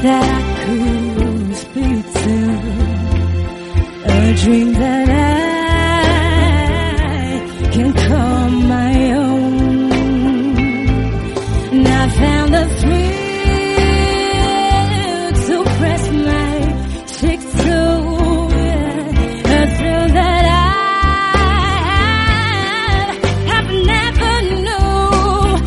that I could speak to, a dream that I can call my own. And I found the thrill to press my cheeks to, a thrill that I have never known.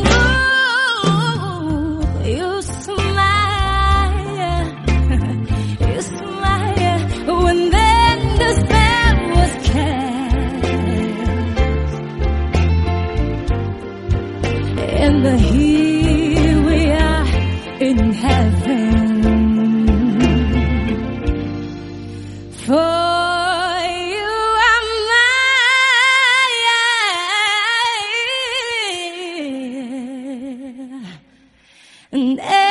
You smile, you smile when then the spell was cast, and here we are in heaven. For you are mine, and